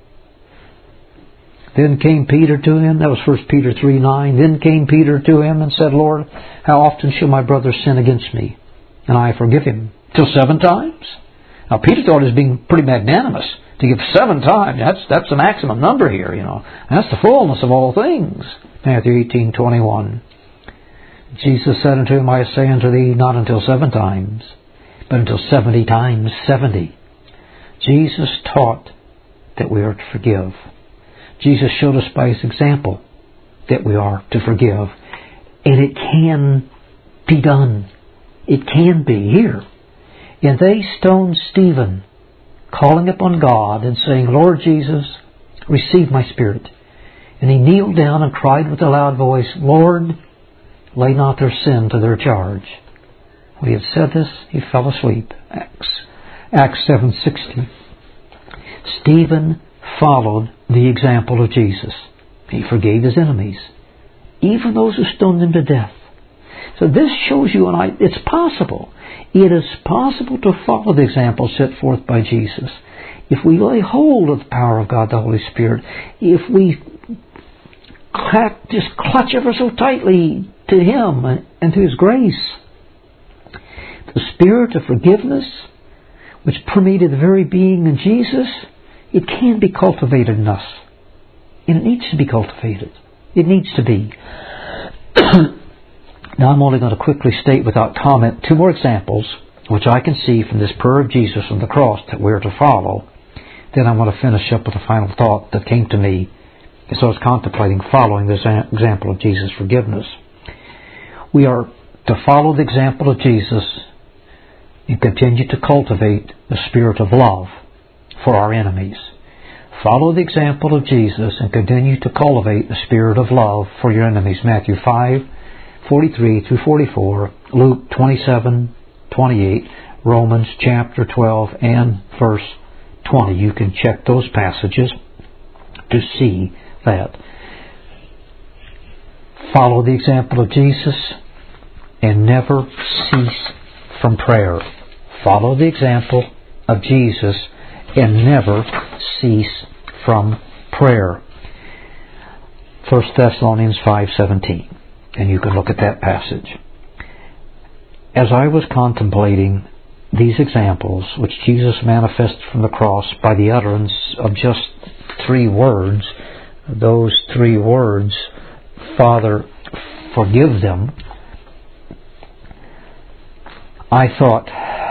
Then came Peter to him. That was 1 Peter 3:9. Then came Peter to him and said, Lord, how often shall my brother sin against me, and I forgive him? Till 7 times? Now Peter thought he was being pretty magnanimous. To give 7 times, that's the maximum number here, That's the fullness of all things. Matthew 18:21. Jesus said unto him, I say unto thee, not until 7 times, but until 70 times 70. Jesus taught that we are to forgive. Jesus showed us by His example that we are to forgive. And it can be done. It can be here. And they stoned Stephen, calling upon God and saying, Lord Jesus, receive my spirit. And he kneeled down and cried with a loud voice, Lord, lay not their sin to their charge. When he had said this, he fell asleep. Acts 7:60. Stephen followed the example of Jesus. He forgave his enemies, even those who stoned him to death. So this shows you and I, it's possible. It is possible to follow the example set forth by Jesus. If we lay hold of the power of God, the Holy Spirit, if we just clutch ever so tightly to Him and to His grace, the spirit of forgiveness, which permeated the very being of Jesus, it can be cultivated in us. And it needs to be cultivated. It needs to be. Now I'm only going to quickly state without comment 2 more examples which I can see from this prayer of Jesus on the cross that we're to follow. Then I want to finish up with a final thought that came to me as I was contemplating following this example of Jesus' forgiveness. We are to follow the example of Jesus and continue to cultivate the spirit of love for our enemies. Follow the example of Jesus and continue to cultivate the spirit of love for your enemies. Matthew 5:43 through 44, Luke 27:28, Romans chapter 12 and verse 20. You can check those passages to see that. Follow the example of Jesus and never cease from prayer. Follow the example of Jesus and never cease from prayer. 1 Thessalonians 5:17. And you can look at that passage. As I was contemplating these examples, which Jesus manifested from the cross by the utterance of just 3 words, those 3 words, Father, forgive them, I thought,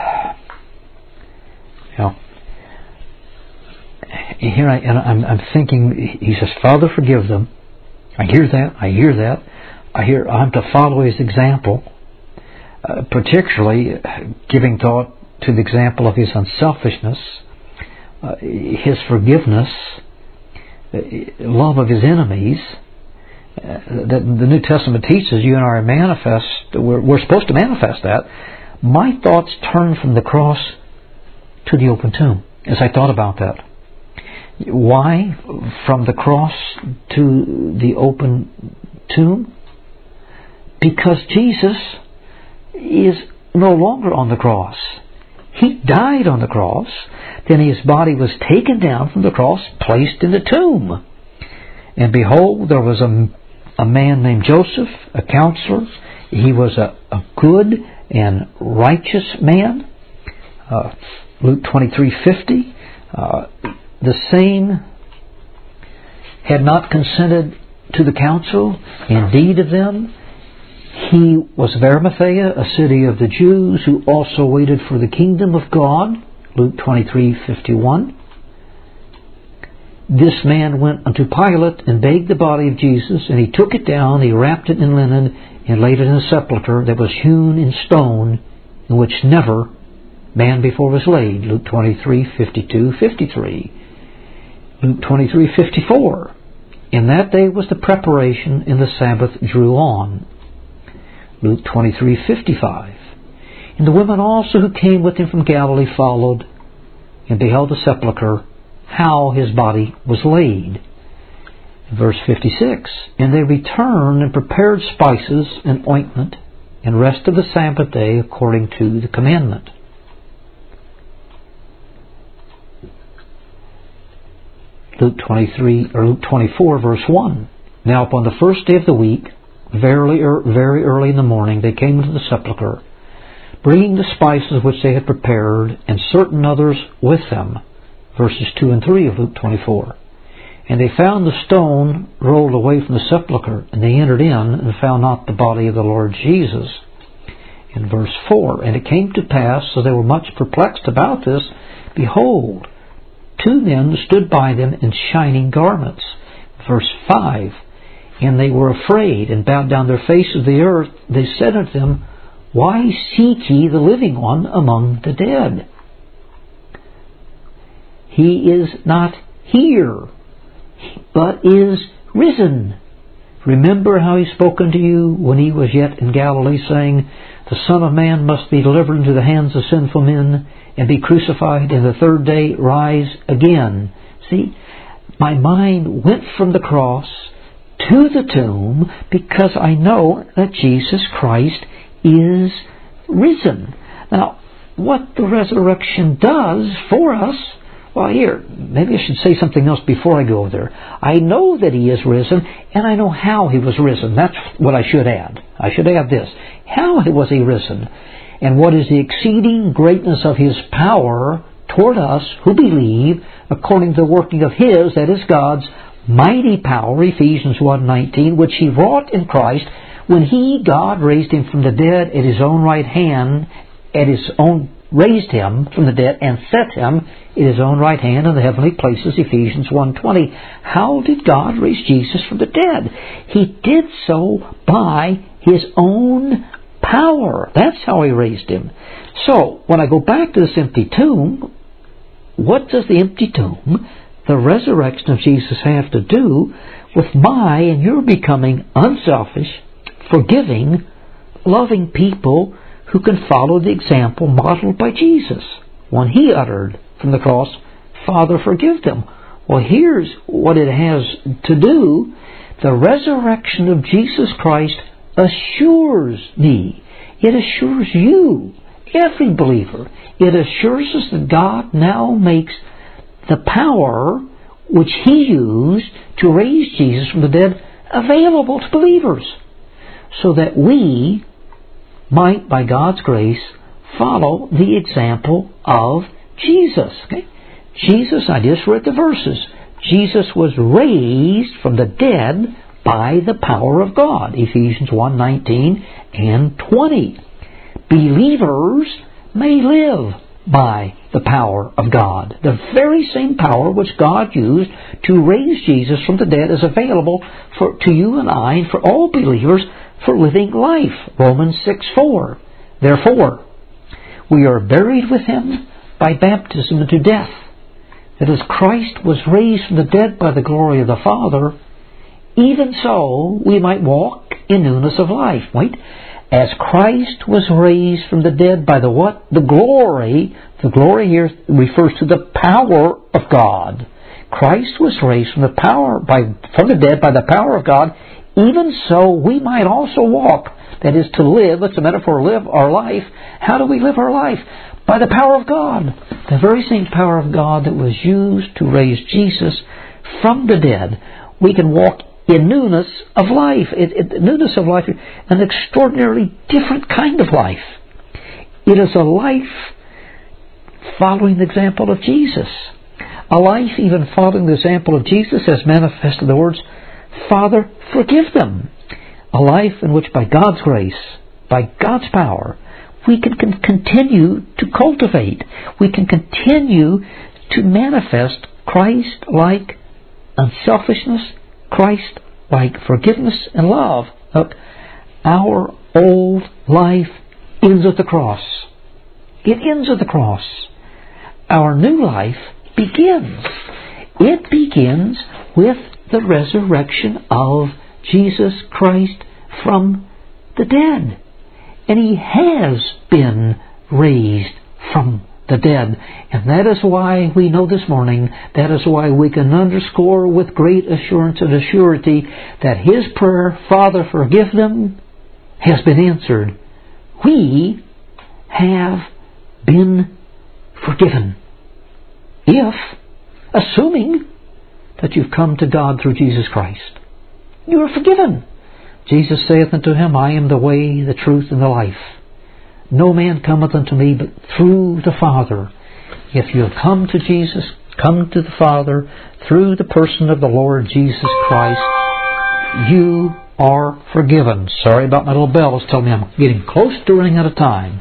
here I'm thinking, he says, Father, forgive them. I hear that. I'm to follow His example. particularly giving thought to the example of his unselfishness, his forgiveness, love of his enemies, that the New Testament teaches you and I are manifest, we're supposed to manifest that. My thoughts turned from the cross to the open tomb as I thought about that. Why from the cross to the open tomb? Because Jesus is no longer on the cross. He died on the cross, then his body was taken down from the cross, placed in the tomb. And behold, there was a man named Joseph, a counselor. He was a good and righteous man. Luke 23:50. The same had not consented to the counsel, indeed of them. He was of Arimathea, a city of the Jews, who also waited for the kingdom of God. Luke 23:51. This man went unto Pilate and begged the body of Jesus, and he took it down, he wrapped it in linen, and laid it in a sepulchre that was hewn in stone, in which never man before was laid. Luke 23:52-53. Luke 23:54. In that day was the preparation, and the Sabbath drew on. Luke 23:55. And the women also who came with him from Galilee followed, and beheld the sepulchre, how his body was laid. Verse 56. And they returned and prepared spices and ointment, and rested the Sabbath day according to the commandment. Luke 24, verse 1. Now upon the first day of the week, very early in the morning, they came into the sepulchre, bringing the spices which they had prepared, and certain others with them. Verses 2 and 3 of Luke 24. And they found the stone rolled away from the sepulchre, and they entered in and found not the body of the Lord Jesus. In verse 4, and it came to pass, as they were much perplexed about this, behold, two men stood by them in shining garments. Verse 5, and they were afraid, and bowed down their faces to the earth. They said unto them, why seek ye the living one among the dead? He is not here, but is risen. Remember how he spoke unto you when he was yet in Galilee, saying, the Son of Man must be delivered into the hands of sinful men, and be crucified, and the third day rise again. See, my mind went from the cross to the tomb because I know that Jesus Christ is risen. Now, what the resurrection does for us, well, here, maybe I should say something else before I go there. I know that he is risen, and I know how he was risen. That's what I should add. I should add this. How was he risen? And what is the exceeding greatness of his power toward us who believe, according to the working of his, that is God's, mighty power, Ephesians 1:19, which he wrought in Christ when he, God, raised him from the dead at his own right hand, raised him from the dead and set him at his own right hand in the heavenly places, Ephesians 1:20. How did God raise Jesus from the dead? He did so by his own power. That's how he raised him. So, when I go back to this empty tomb, what does the empty tomb, the resurrection of Jesus, have to do with my and your becoming unselfish, forgiving, loving people who can follow the example modeled by Jesus when he uttered from the cross, Father, forgive them. Well, here's what it has to do. The resurrection of Jesus Christ assures me. It assures you, every believer. It assures us that God now makes the power which he used to raise Jesus from the dead available to believers, so that we might, by God's grace, follow the example of Jesus. Okay? Jesus, I just read the verses. Jesus was raised from the dead by the power of God. Ephesians 1:19 and 20. Believers may live by the power of God. The very same power which God used to raise Jesus from the dead is available to you and I and for all believers for living life. Romans 6:4. Therefore, we are buried with Him by baptism into death, that as Christ was raised from the dead by the glory of the Father, even so we might walk in newness of life. Wait. As Christ was raised from the dead by the what? The glory. The glory here refers to the power of God. Christ was raised from the dead by the power of God. Even so we might also walk. That is to live. It's a metaphor. Live our life. How do we live our life? By the power of God. The very same power of God that was used to raise Jesus from the dead. We can walk in newness of life. Newness of life, an extraordinarily different kind of life. It is a life following the example of Jesus. A life even following the example of Jesus as manifested in the words, Father, forgive them. A life in which by God's grace, by God's power, we can continue to cultivate. We can continue to manifest Christ-like unselfishness, Christ-like forgiveness and love. Look, our old life ends at the cross. It ends at the cross. Our new life begins. It begins with the resurrection of Jesus Christ from the dead. And He has been raised from the dead. And that is why we know this morning, that is why we can underscore with great assurance and assurity that His prayer, Father, forgive them, has been answered. We have been forgiven. If, assuming that you've come to God through Jesus Christ, you are forgiven. Jesus saith unto him, I am the way, the truth, and the life. No man cometh unto me but through the Father. If you have come to Jesus, come to the Father through the person of the Lord Jesus Christ, you are forgiven. Sorry about my little bell. It's telling me I'm getting close to running out of time.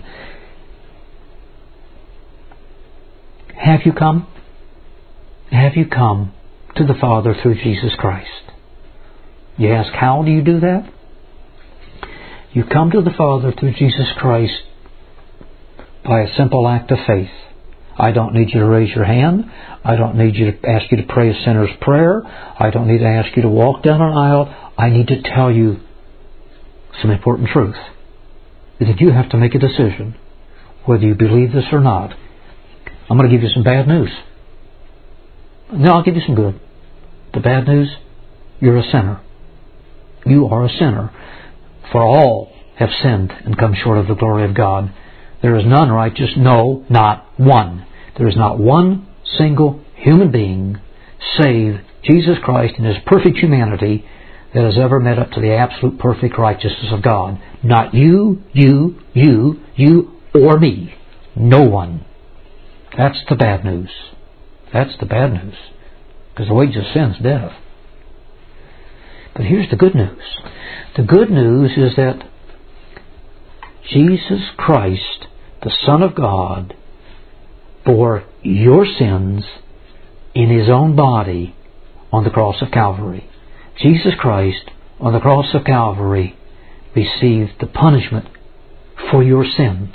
Have you come? Have you come to the Father through Jesus Christ? You ask, how do you do that? You come to the Father through Jesus Christ by a simple act of faith. I don't need you to raise your hand. I don't need you to ask you to pray a sinner's prayer. I don't need to ask you to walk down an aisle. I need to tell you some important truth. That you have to make a decision whether you believe this or not. I'm going to give you some bad news. No, I'll give you some good. The bad news, you're a sinner. You are a sinner. For all have sinned and come short of the glory of God. There is none righteous, no, not one. There is not one single human being, save Jesus Christ in His perfect humanity, that has ever met up to the absolute perfect righteousness of God. Not you, or me. No one. That's the bad news. That's the bad news. Because the wages of sin is death. But here's the good news. The good news is that Jesus Christ, the Son of God, bore your sins in His own body on the cross of Calvary. Jesus Christ, on the cross of Calvary, received the punishment for your sins.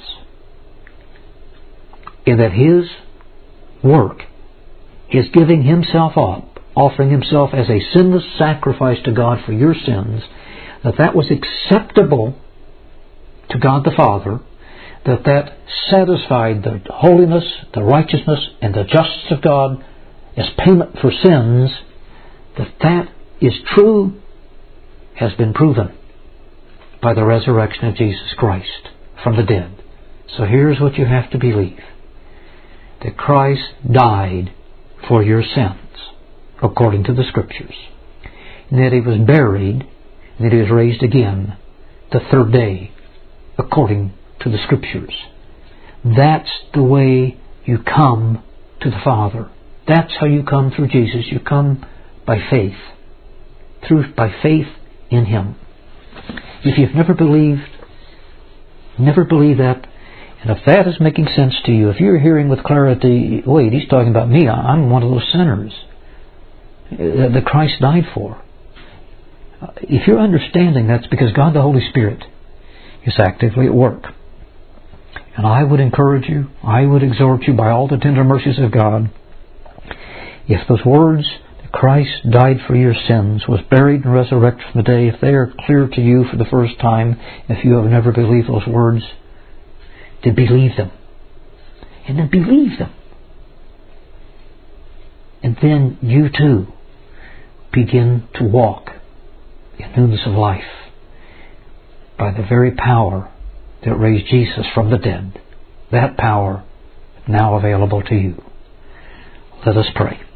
And that His work, His giving Himself up, offering Himself as a sinless sacrifice to God for your sins, that was acceptable to God the Father, that satisfied the holiness, the righteousness, and the justice of God as payment for sins, that is true, has been proven by the resurrection of Jesus Christ from the dead. So here's what you have to believe. That Christ died for your sins, according to the Scriptures. And that He was buried, and that He was raised again the third day, according to the Scriptures. That's the way you come to the Father. That's how you come through Jesus. You come by faith. By faith in Him. If you've never believed that, and if that is making sense to you, if you're hearing with clarity, wait, he's talking about me, I'm one of those sinners that Christ died for. If you're understanding, that's because God the Holy Spirit is actively at work. And I would encourage you, I would exhort you by all the tender mercies of God, if those words that Christ died for your sins, was buried and resurrected from the day, if they are clear to you for the first time, if you have never believed those words, then believe them. And then believe them. And then you too begin to walk in newness of life by the very power that raised Jesus from the dead. That power now available to you. Let us pray.